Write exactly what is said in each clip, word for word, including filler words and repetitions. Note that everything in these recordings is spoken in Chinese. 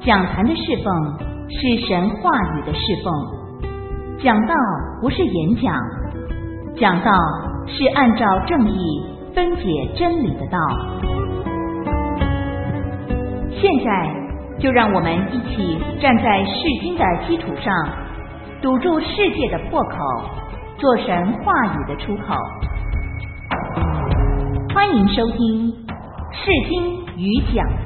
讲坛的侍奉是神话语的侍奉，讲道不是演讲，讲道是按照正义分解真理的道。现在就让我们一起站在释经的基础上，堵住世界的破口，做神话语的出口。欢迎收听释经与讲道。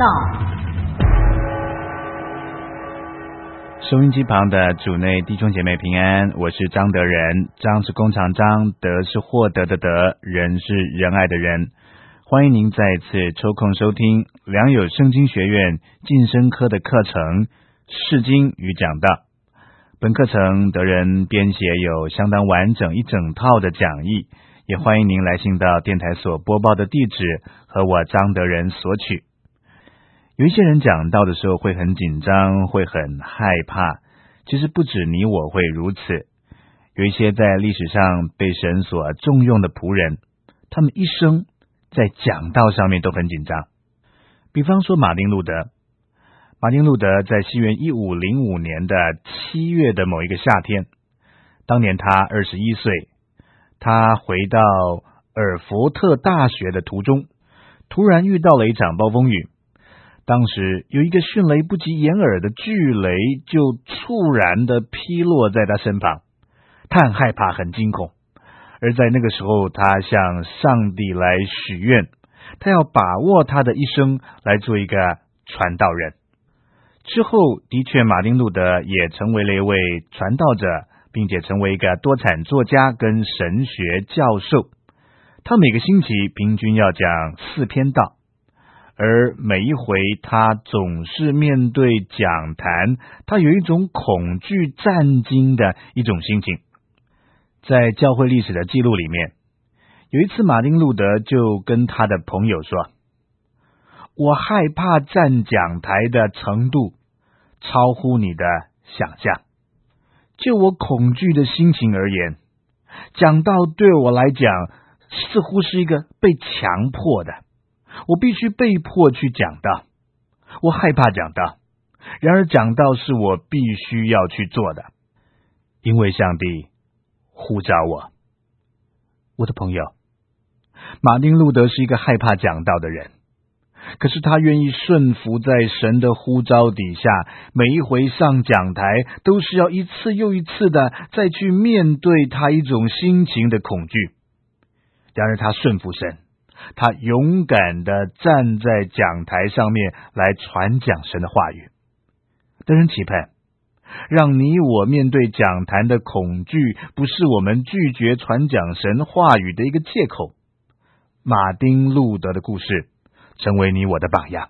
收音机旁的主内弟兄姐妹平安，我是张德仁，张是弓长张，德是获得的德，仁是仁爱的仁。欢迎您再次抽空收听良友圣经学院晋升科的课程释经与讲道。本课程德仁编写有相当完整一整套的讲义，也欢迎您来信到电台所播报的地址和我张德仁索取。有一些人讲道的时候会很紧张，会很害怕，其实不止你我会如此。有一些在历史上被神所重用的仆人，他们一生在讲道上面都很紧张。比方说马丁路德，马丁路德在西元一五零五年的七月的某一个夏天，当年他二十一岁，他回到尔佛特大学的途中，突然遇到了一场暴风雨。当时有一个迅雷不及掩耳的巨雷就猝然的劈落在他身旁，他很害怕，很惊恐。而在那个时候，他向上帝来许愿，他要把握他的一生来做一个传道人。之后的确马丁路德也成为了一位传道者，并且成为一个多产作家跟神学教授。他每个星期平均要讲四篇道，而每一回他总是面对讲坛，他有一种恐惧战惊的一种心情。在教会历史的记录里面，有一次马丁路德就跟他的朋友说，我害怕站讲台的程度超乎你的想象。就我恐惧的心情而言，讲道对我来讲似乎是一个被强迫的，我必须被迫去讲道，我害怕讲道，然而讲道是我必须要去做的，因为上帝呼召我。我的朋友，马丁路德是一个害怕讲道的人，可是他愿意顺服在神的呼召底下，每一回上讲台都是要一次又一次的再去面对他一种心情的恐惧。然而他顺服神，他勇敢的站在讲台上面来传讲神的话语。德仁期盼让你我面对讲坛的恐惧不是我们拒绝传讲神话语的一个借口。马丁路德的故事成为你我的榜样。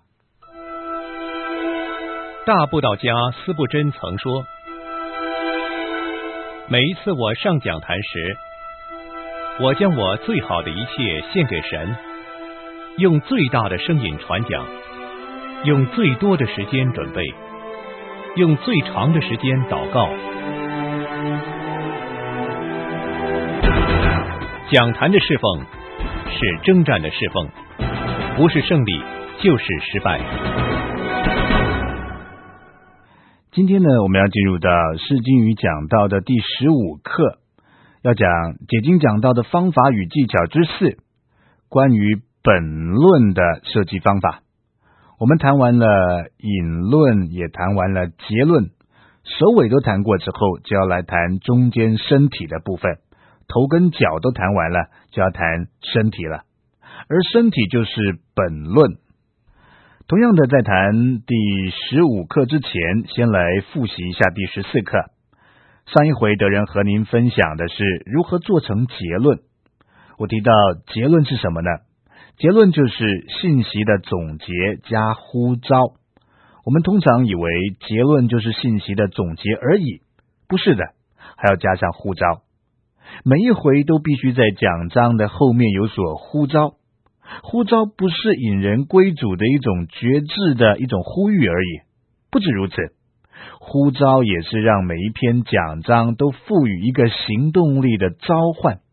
大布道家司布真曾说，每一次我上讲坛时，我将我最好的一切献给神，用最大的声音传讲，用最多的时间准备，用最长的时间祷告。讲坛的侍奉是征战的侍奉，不是胜利就是失败。 今天呢，我们要进入到释经与讲道的第十五课，要讲解经讲道的方法与技巧之四，关于本论的设计方法。我们谈完了引论，也谈完了结论，首尾都谈过之后，就要来谈中间身体的部分。头跟脚都谈完了，就要谈身体了，而身体就是本论。同样的，在谈第十五课之前，先来复习一下第十四课。上一回德仁和您分享的是如何做成结论。我提到结论是什么呢？结论就是信息的总结加呼召。我们通常以为结论就是信息的总结而已，不是的，还要加上呼召。每一回都必须在讲章的后面有所呼召。呼召不是引人归主的一种决志的一种呼吁而已，不止如此，呼召也是让每一篇讲章都赋予一个行动力的召唤。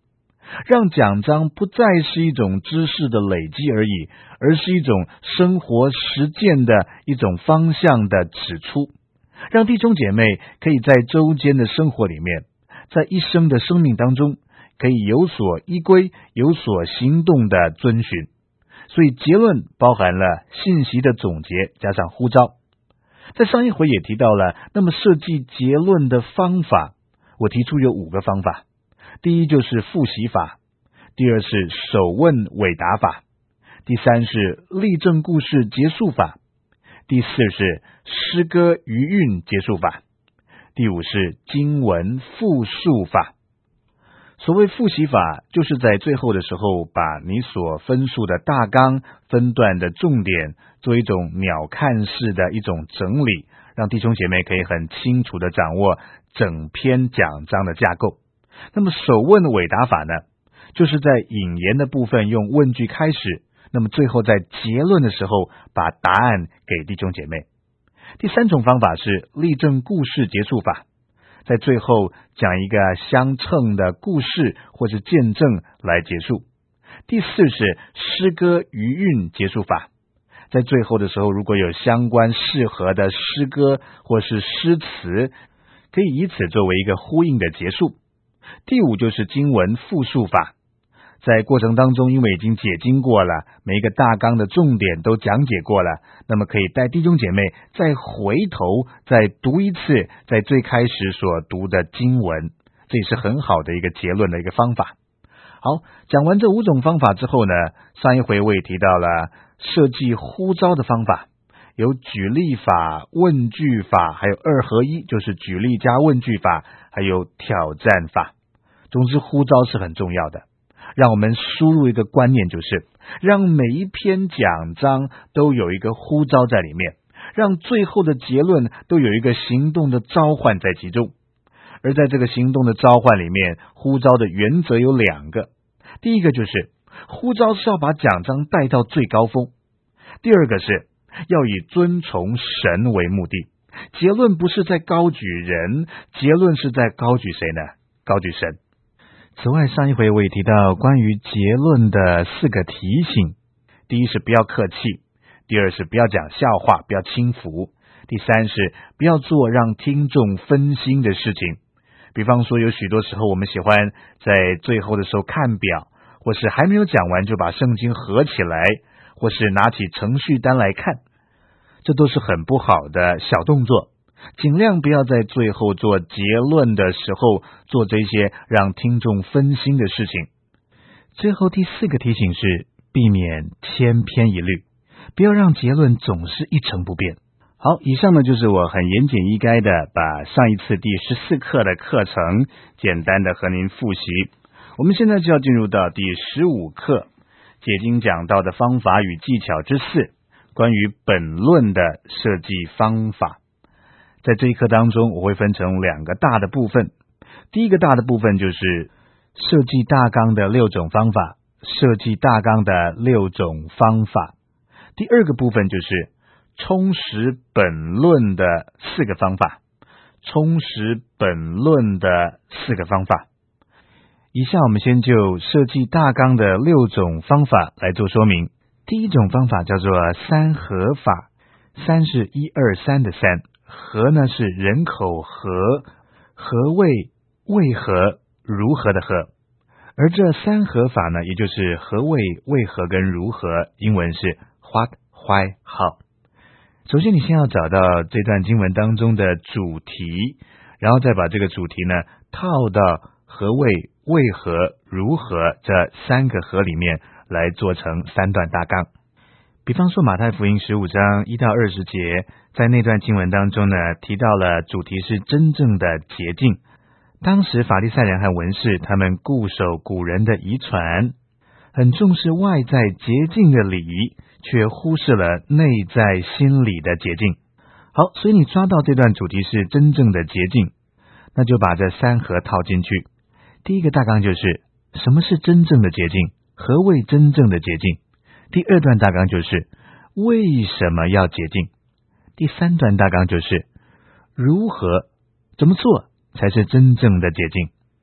让讲章不再是一种知识的累积而已，而是一种生活实践的一种方向的指出，让弟兄姐妹可以在周间的生活里面，在一生的生命当中可以有所依归，有所行动的遵循。所以结论包含了信息的总结加上呼召。在上一回也提到了，那么设计结论的方法，我提出有五个方法。第一就是复习法，第二是手问伪答法，第三是例证故事结束法，第四是诗歌余韵结束法，第五是经文复述法。所谓复习法，就是在最后的时候把你所分述的大纲分段的重点做一种鸟瞰式的一种整理，让弟兄姐妹可以很清楚的掌握整篇讲章的架构。那么手问伪答法呢，就是在引言的部分用问句开始，那么最后在结论的时候把答案给弟兄姐妹。第三种方法是例证故事结束法，在最后讲一个相称的故事或是见证来结束。第四是诗歌余韵结束法，在最后的时候如果有相关适合的诗歌或是诗词，可以以此作为一个呼应的结束。第五就是经文复述法，在过程当中因为已经解经过了，每一个大纲的重点都讲解过了，那么可以带弟兄姐妹再回头再读一次在最开始所读的经文，这也是很好的一个结论的一个方法。好，讲完这五种方法之后呢，上一回我也提到了设计呼召的方法，有举例法、问句法，还有二合一，就是举例加问句法，还有挑战法。总之呼召是很重要的，让我们输入一个观念，就是让每一篇讲章都有一个呼召在里面，让最后的结论都有一个行动的召唤在其中。而在这个行动的召唤里面，呼召的原则有两个。第一个就是呼召是要把讲章带到最高峰，第二个是要以尊崇神为目的。结论不是在高举人，结论是在高举谁呢？高举神。此外，上一回我也提到关于结论的四个提醒。第一是不要客气，第二是不要讲笑话，不要轻浮，第三是不要做让听众分心的事情。比方说有许多时候我们喜欢在最后的时候看表，或是还没有讲完就把圣经合起来，或是拿起程序单来看，这都是很不好的小动作。尽量不要在最后做结论的时候做这些让听众分心的事情。最后第四个提醒是避免千篇一律，不要让结论总是一成不变。好，以上呢就是我很言简意赅的把上一次第十四课的课程简单的和您复习。我们现在就要进入到第十五课，解经讲道的方法与技巧之四，关于本论的设计方法。在这一课当中，我会分成两个大的部分。第一个大的部分就是设计大纲的六种方法，设计大纲的六种方法。第二个部分就是充实本论的四个方法，充实本论的四个方法。以下我们先就设计大纲的六种方法来做说明。第一种方法叫做三合法，三是一二三的三，合呢是人口和，何谓为何如何的何，而这三合法呢，也就是何谓为何跟如何，英文是 what why how。 首先你先要找到这段经文当中的主题，然后再把这个主题呢套到何谓为何如何这三个和里面来做成三段大纲。比方说马太福音十五章一到二十节，在那段经文当中呢，提到了主题是真正的洁净。当时法利赛人和文士他们固守古人的遗传，很重视外在洁净的礼仪，却忽视了内在心理的洁净。好，所以你抓到这段主题是真正的洁净，那就把这三合套进去。第一个大纲就是什么是真正的洁净，何谓真正的洁净。第二段大纲就是为什么要洁净。第三段大纲就是如何怎么做才是真正的洁净。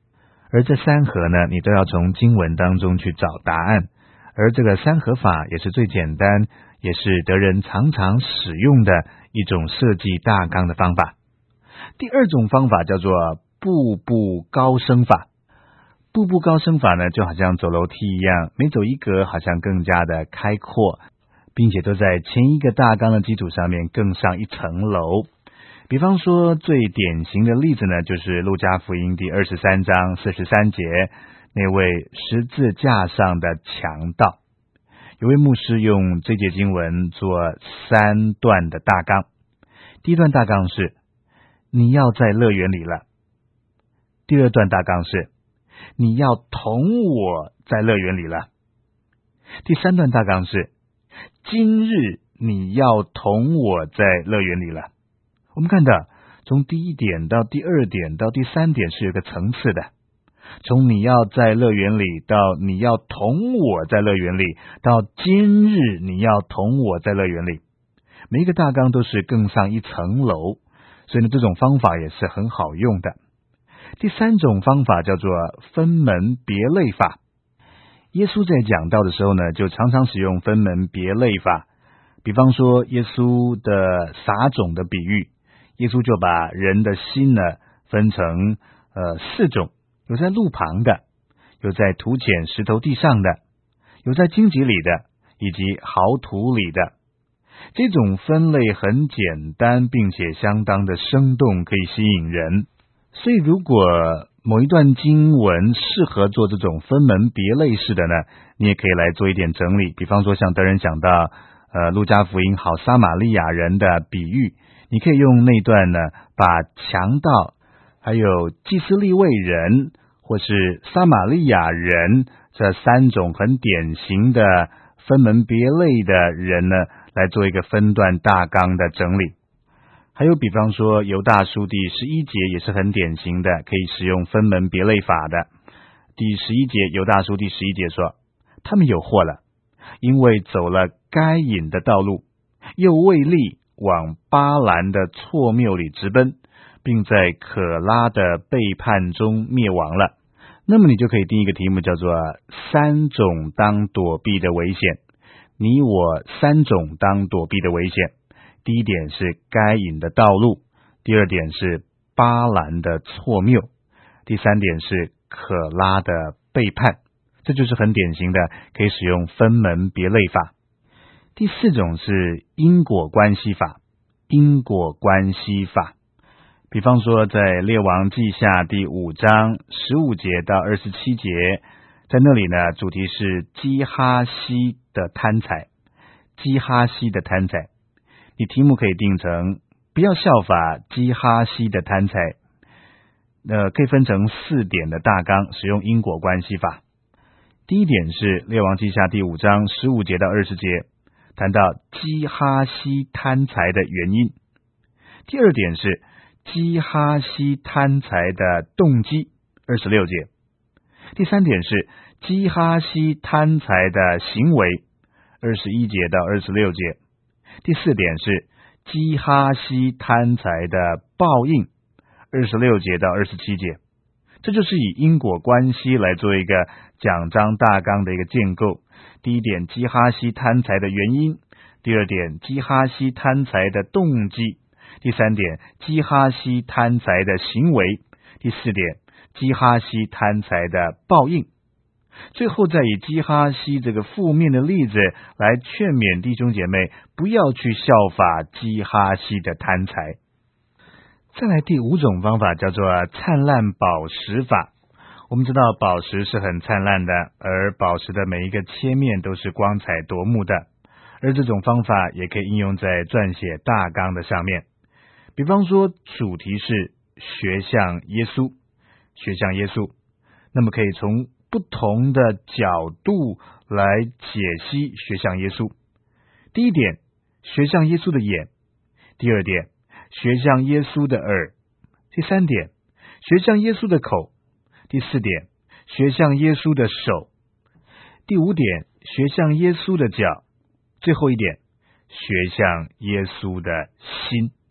而这三合呢，你都要从经文当中去找答案，而这个三合法也是最简单，也是德人常常使用的一种设计大纲的方法。第二种方法叫做步步高升法。步步高升法呢，就好像走楼梯一样，每走一格好像更加的开阔，并且都在前一个大纲的基础上面更上一层楼。比方说最典型的例子呢，就是路加福音第二十三章四十三节，那位十字架上的强盗。有位牧师用这节经文做三段的大纲。第一段大纲是你要在乐园里了。第二段大纲是你要同我在乐园里了。第三段大纲是今日你要同我在乐园里了。我们看到从第一点到第二点到第三点是有个层次的，从你要在乐园里到你要同我在乐园里，到今日你要同我在乐园里，每一个大纲都是更上一层楼，所以呢，这种方法也是很好用的。第三种方法叫做分门别类法。耶稣在讲道的时候呢，就常常使用分门别类法。比方说耶稣的撒种的比喻，耶稣就把人的心呢分成呃四种，有在路旁的，有在土浅石头地上的，有在荆棘里的，以及豪土里的。这种分类很简单，并且相当的生动，可以吸引人。所以如果某一段经文适合做这种分门别类式的呢，你也可以来做一点整理。比方说像德人讲到呃路加福音好撒玛利亚人的比喻，你可以用那段呢，把强盗还有祭司利未人或是撒玛利亚人这三种很典型的分门别类的人呢，来做一个分段大纲的整理。还有比方说犹大书第十一节也是很典型的，可以使用分门别类法的。第十一节犹大书第十一节说，他们有祸了，因为走了该隐的道路，又为利往巴兰的错谬里直奔，并在可拉的背叛中灭亡了。那么你就可以定一个题目叫做三种当躲避的危险。你我三种当躲避的危险。第一点是该隐的道路，第二点是巴兰的错谬，第三点是可拉的背叛。这就是很典型的可以使用分门别类法。第四种是因果关系法。因果关系法，比方说在列王记下第五章十五节到二十七节，在那里呢，主题是基哈西的贪财。基哈西的贪财，你题目可以定成不要效法基哈西的贪财。呃，可以分成四点的大纲，使用因果关系法。第一点是列王记下第五章十五节到二十节，谈到基哈西贪财的原因。第二点是基哈西贪财的动机，二十六节。第三点是基哈西贪财的行为，二十一节到二十六节。第四点是基哈西贪财的报应，二十六节到二十七节。这就是以因果关系来做一个讲章大纲的一个建构。第一点，基哈西贪财的原因；第二点，基哈西贪财的动机；第三点，基哈西贪财的行为；第四点，基哈西贪财的报应。最后再以基哈西这个负面的例子来劝勉弟兄姐妹不要去效法基哈西的贪财。再来第五种方法叫做灿烂宝石法。我们知道宝石是很灿烂的，而宝石的每一个切面都是光彩夺目的，而这种方法也可以应用在撰写大纲的上面。比方说主题是学像耶稣，学像耶稣，那么可以从不同的角度来解析学像耶稣。第一点，学像耶稣的眼；第二点，学像耶稣的耳；第三点，学像耶稣的口；第四点，学像耶稣的手；第五点，学像耶稣的脚；最后一点，学像耶稣的心。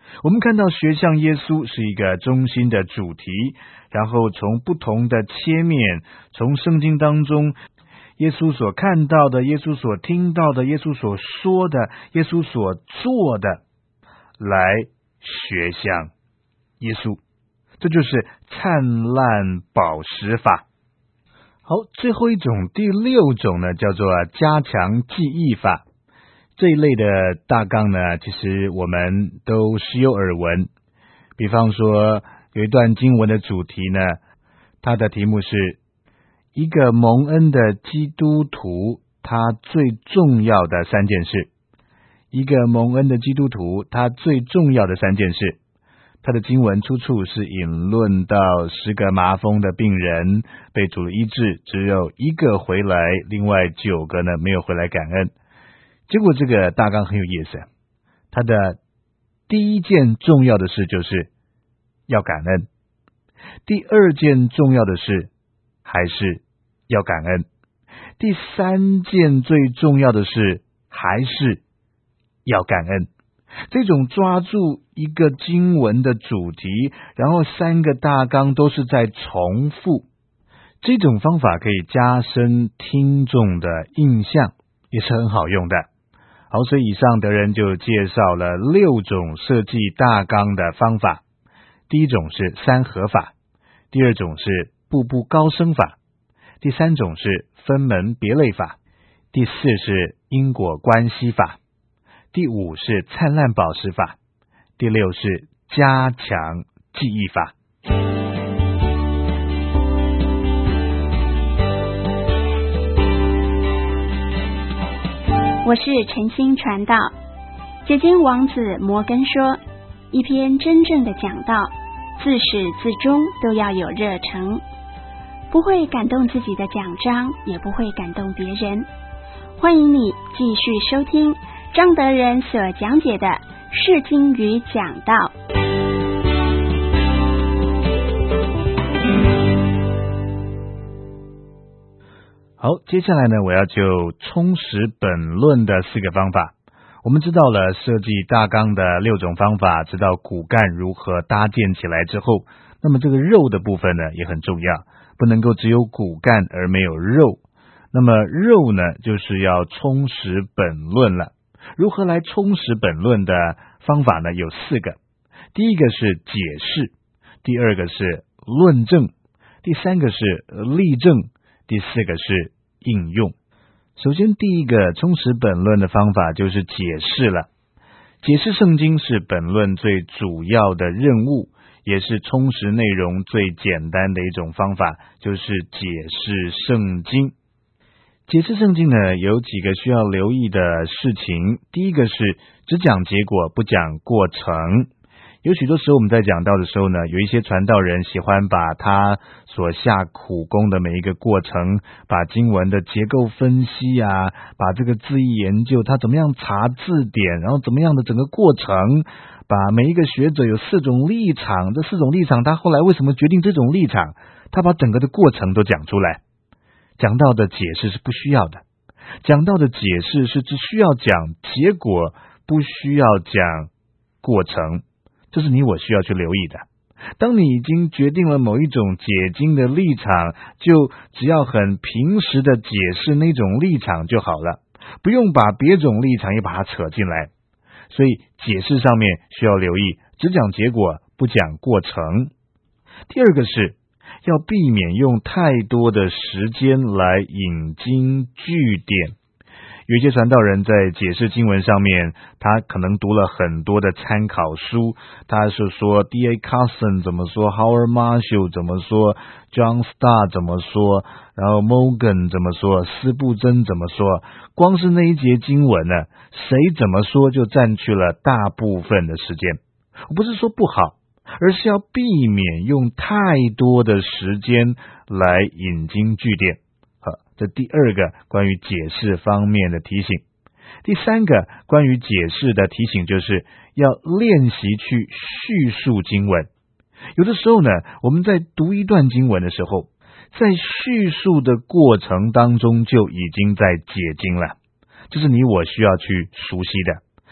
我们看到学像耶稣是一个中心的主题，然后从不同的切面，从圣经当中耶稣所看到的，耶稣所听到的，耶稣所说的，耶稣所做的，来学像耶稣。这就是灿烂宝石法。好，最后一种，第六种呢，叫做加强记忆法。这一类的大纲呢，其实我们都时有耳闻。比方说，有一段经文的主题呢，它的题目是一个蒙恩的基督徒，他最重要的三件事。一个蒙恩的基督徒，他最重要的三件事。他的经文出处是引论到十个麻风的病人被主了医治，只有一个回来，另外九个呢没有回来感恩。结果这个大纲很有意思，他的第一件重要的事就是要感恩，第二件重要的事还是要感恩，第三件最重要的事还是要感恩。这种抓住一个经文的主题，然后三个大纲都是在重复，这种方法可以加深听众的印象，也是很好用的。好，所以以上德仁就介绍了六种设计大纲的方法。第一种是三合法，第二种是步步高升法，第三种是分门别类法，第四是因果关系法，第五是灿烂宝石法，第六是加强记忆法。 我是晨星传道。结晶王子摩根说，一篇真正的讲道，自始至终都要有热诚，不会感动自己的讲章，也不会感动别人。欢迎你继续收听张德仁所讲解的释经与讲道。 好，接下来呢，我要就充实本论的四个方法。我们知道了设计大纲的六种方法，知道骨干如何搭建起来之后，那么这个肉的部分呢也很重要，不能够只有骨干而没有肉。那么肉呢，就是要充实本论了。如何来充实本论的方法呢？有四个。第一个是解释，第二个是论证，第三个是例证，第四个是应用。首先第一个充实本论的方法就是解释了。解释圣经是本论最主要的任务，也是充实内容最简单的一种方法，就是解释圣经。解释圣经呢，有几个需要留意的事情。第一个是只讲结果，不讲过程。有许多时候我们在讲道的时候呢，有一些传道人喜欢把他所下苦功的每一个过程，把经文的结构分析啊，把这个字义研究，他怎么样查字典，然后怎么样的整个过程，把每一个学者有四种立场，这四种立场他后来为什么决定这种立场，他把整个的过程都讲出来。讲道的解释是不需要的，讲道的解释是只需要讲结果，不需要讲过程，这是你我需要去留意的。当你已经决定了某一种解经的立场，就只要很平实的解释那种立场就好了，不用把别种立场也把它扯进来。所以解释上面需要留意，只讲结果，不讲过程。第二个是要避免用太多的时间来引经据典。有一些传道人在解释经文上面，他可能读了很多的参考书，他是说 D A Carson 怎么说， Howard Marshall 怎么说， John Stott 怎么说，然后 Morgan 怎么说，斯布真怎么说。光是那一节经文呢，谁怎么说就占据了大部分的时间。我不是说不好，而是要避免用太多的时间来引经据典。好，这第二个关于解释方面的提醒。第三个关于解释的提醒，就是要练习去叙述经文。有的时候呢，我们在读一段经文的时候，在叙述的过程当中就已经在解经了，这是你我需要去熟悉的。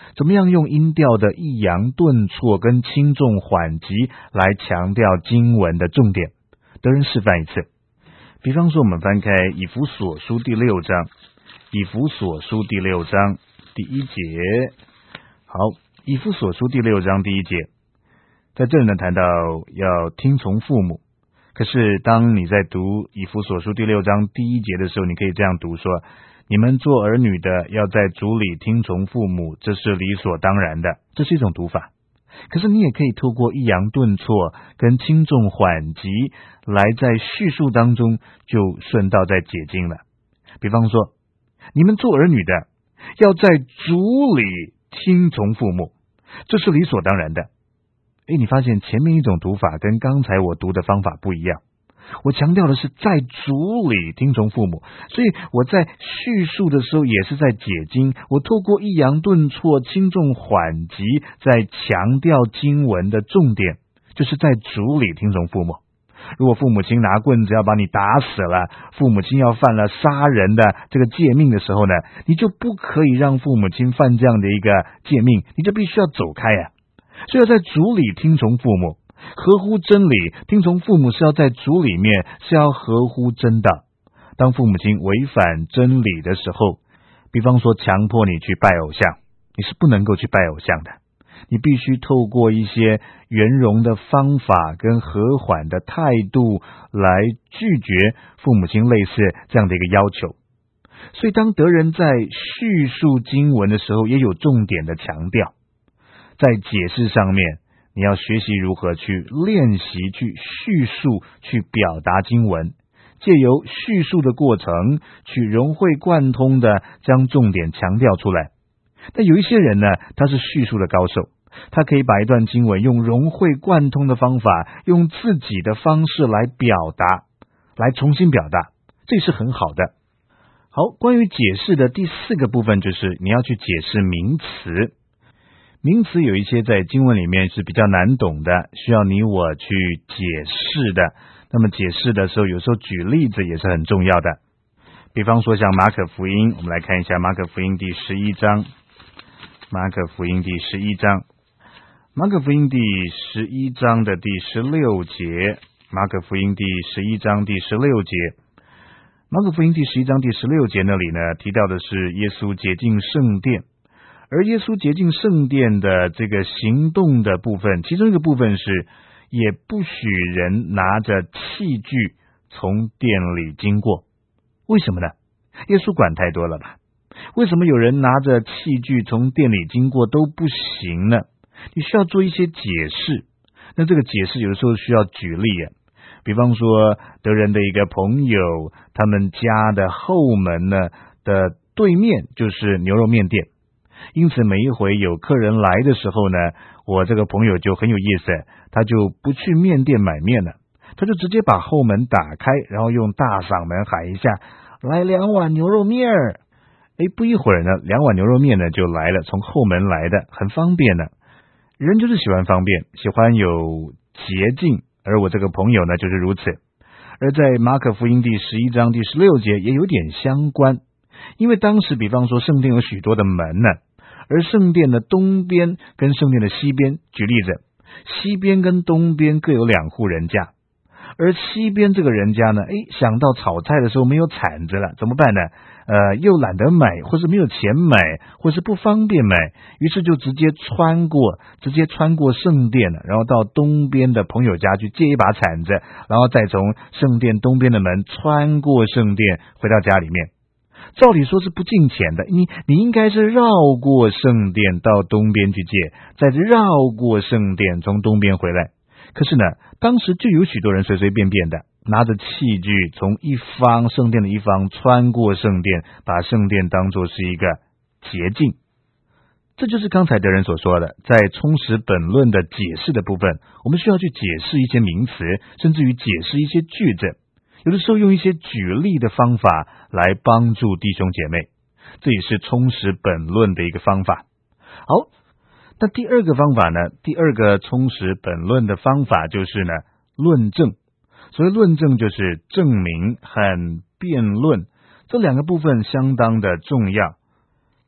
怎么样用音调的抑扬顿挫跟轻重缓急来强调经文的重点。德仁示范一次，比方说我们翻开以弗所书第六章，以弗所书第六章第一节。好，以弗所书第六章第一节，在这里呢谈到要听从父母。可是当你在读以弗所书第六章第一节的时候，你可以这样读说，你们做儿女的要在主里听从父母，这是理所当然的，这是一种读法。可是你也可以透过抑扬顿挫跟轻重缓急来在叙述当中就顺道在解经了。比方说，你们做儿女的要在主里听从父母，这是理所当然的。诶，你发现前面一种读法跟刚才我读的方法不一样，我强调的是在主里听从父母，所以我在叙述的时候也是在解经，我透过抑扬顿挫轻重缓急在强调经文的重点，就是在主里听从父母。如果父母亲拿棍子要把你打死了，父母亲要犯了杀人的这个诫命的时候呢，你就不可以让父母亲犯这样的一个诫命，你就必须要走开啊。所以要在主里听从父母，合乎真理，听从父母是要在主里面，是要合乎真道。当父母亲违反真理的时候，比方说强迫你去拜偶像，你是不能够去拜偶像的，你必须透过一些圆融的方法跟和缓的态度来拒绝父母亲类似这样的一个要求。所以当德仁在叙述经文的时候，也有重点的强调，在解释上面你要学习如何去练习去叙述去表达经文，借由叙述的过程去融会贯通的将重点强调出来。但有一些人呢，他是叙述的高手，他可以把一段经文用融会贯通的方法，用自己的方式来表达，来重新表达，这是很好的。好，关于解释的第四个部分就是你要去解释名词。名词有一些在经文里面是比较难懂的，需要你我去解释的。那么解释的时候，有时候举例子也是很重要的。比方说像马可福音，我们来看一下马可福音第十一章。马可福音第十一章，马可福音第十一章的第十六节。马可福音第十一章第十六节，马可福音第十一章第十六节那里呢，提到的是耶稣洁净圣殿。而耶稣洁净圣殿的这个行动的部分，其中一个部分是也不许人拿着器具从殿里经过。为什么呢？耶稣管太多了吧？为什么有人拿着器具从殿里经过都不行呢？你需要做一些解释。那这个解释有的时候需要举例啊，比方说德仁的一个朋友，他们家的后门呢的对面就是牛肉面店，因此每一回有客人来的时候呢，我这个朋友就很有意思，他就不去面店买面了，他就直接把后门打开，然后用大嗓门喊一下，来两碗牛肉面儿。诶，不一会儿呢，两碗牛肉面呢就来了，从后门来的，很方便呢。人就是喜欢方便，喜欢有捷径，而我这个朋友呢就是如此。而在马可福音第十一章第十六节也有点相关，因为当时比方说圣殿有许多的门呢，而圣殿的东边跟圣殿的西边，举例子，西边跟东边各有两户人家，而西边这个人家呢，诶，想到炒菜的时候没有铲子了，怎么办呢？呃，又懒得买，或是没有钱买，或是不方便买，于是就直接穿过，直接穿过圣殿了，然后到东边的朋友家去借一把铲子，然后再从圣殿东边的门穿过圣殿回到家里面。照理说是不进钱的，你你应该是绕过圣殿到东边去借，再绕过圣殿从东边回来。可是呢，当时就有许多人随随便便的拿着器具从一方圣殿的一方穿过圣殿，把圣殿当作是一个捷径。这就是刚才的人所说的，在充实本论的解释的部分，我们需要去解释一些名词，甚至于解释一些句子，有的时候用一些举例的方法来帮助弟兄姐妹，这也是充实本论的一个方法。好，那第二个方法呢，第二个充实本论的方法就是呢，论证。所谓论证就是证明和辩论，这两个部分相当的重要。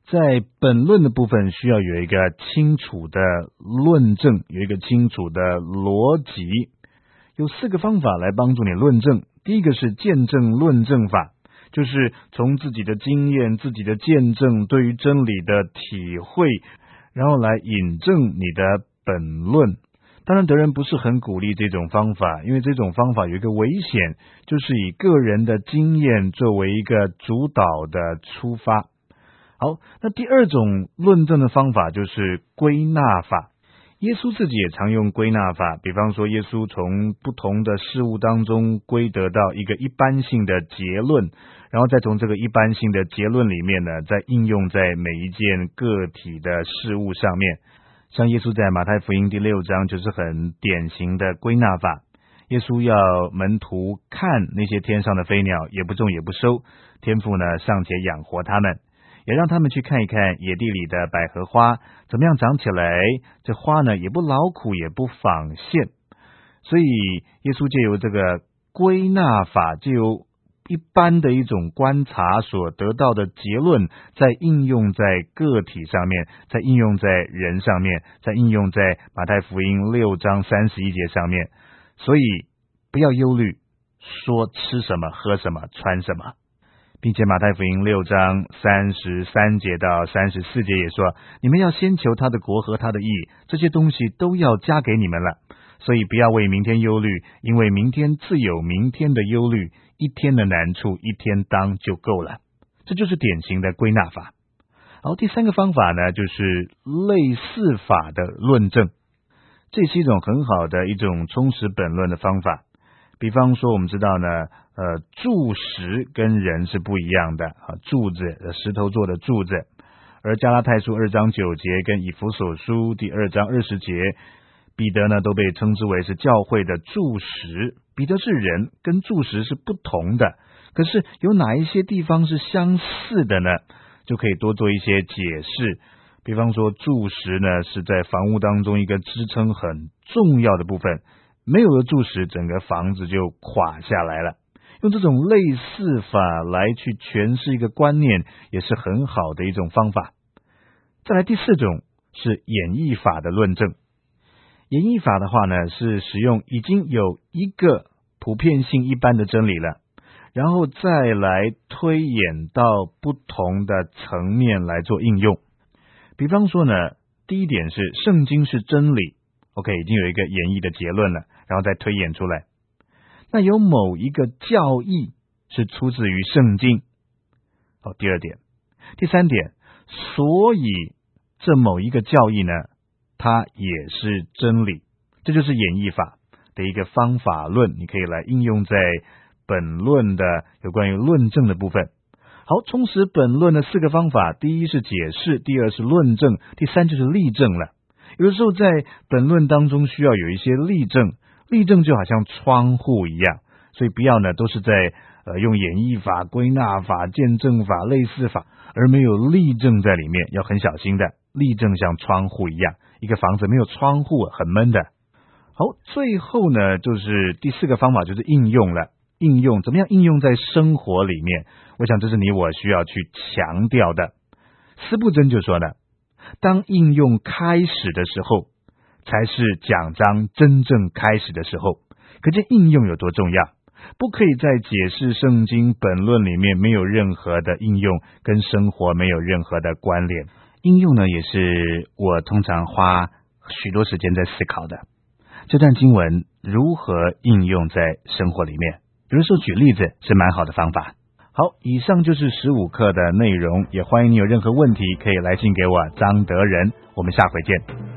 在本论的部分需要有一个清楚的论证，有一个清楚的逻辑。有四个方法来帮助你论证。第一个是见证论证法，就是从自己的经验、自己的见证，对于真理的体会，然后来引证你的本论。当然德仁不是很鼓励这种方法，因为这种方法有一个危险，就是以个人的经验作为一个主导的出发。好，那第二种论证的方法就是归纳法。耶稣自己也常用归纳法，比方说耶稣从不同的事物当中归得到一个一般性的结论，然后再从这个一般性的结论里面呢，再应用在每一件个体的事物上面。像耶稣在马太福音第六章就是很典型的归纳法。耶稣要门徒看那些天上的飞鸟，也不种也不收，天父呢尚且养活他们，也让他们去看一看野地里的百合花怎么样长起来，这花呢也不劳苦也不纺线。所以耶稣借由这个归纳法，借由一般的一种观察所得到的结论，再应用在个体上面，再应用在人上面，再应用在马太福音六章三十一节上面。所以不要忧虑说吃什么喝什么穿什么，并且马太福音六章三十三节到三十四节也说，你们要先求他的国和他的义，这些东西都要加给你们了。所以不要为明天忧虑，因为明天自有明天的忧虑，一天的难处一天当就够了。这就是典型的归纳法。好，第三个方法呢，就是类似法的论证。这是一种很好的一种充实本论的方法。比方说我们知道呢，呃，柱石跟人是不一样的啊，柱子石头做的柱子，而加拉太书二章九节跟以弗所书第二章二十节，彼得呢都被称之为是教会的柱石。彼得是人，跟柱石是不同的，可是有哪一些地方是相似的呢？就可以多做一些解释。比方说柱石呢是在房屋当中一个支撑很重要的部分，没有了柱石，整个房子就垮下来了。用这种类似法来去诠释一个观念，也是很好的一种方法。再来第四种是演绎法的论证。演绎法的话呢，是使用已经有一个普遍性一般的真理了，然后再来推演到不同的层面来做应用。比方说呢，第一点是圣经是真理， OK， 已经有一个演绎的结论了，然后再推演出来。那有某一个教义是出自于圣经。好，第二点。第三点，所以这某一个教义呢，它也是真理。这就是演绎法的一个方法论，你可以来应用在本论的有关于论证的部分。好，充实本论的四个方法，第一是解释，第二是论证，第三就是例证了。有的时候在本论当中需要有一些例证，例证就好像窗户一样，所以不要呢都是在呃用演绎法、归纳法、见证法、类似法，而没有例证在里面，要很小心的。例证像窗户一样，一个房子没有窗户很闷的。好，最后呢就是第四个方法，就是应用了。应用怎么样应用在生活里面，我想这是你我需要去强调的。司布真就说了，当应用开始的时候，才是讲章真正开始的时候。可见应用有多重要，不可以在解释圣经本论里面没有任何的应用，跟生活没有任何的关联。应用呢，也是我通常花许多时间在思考的。这段经文如何应用在生活里面？比如说举例子是蛮好的方法。好，以上就是十五课的内容，也欢迎你有任何问题可以来信给我张德仁，我们下回见。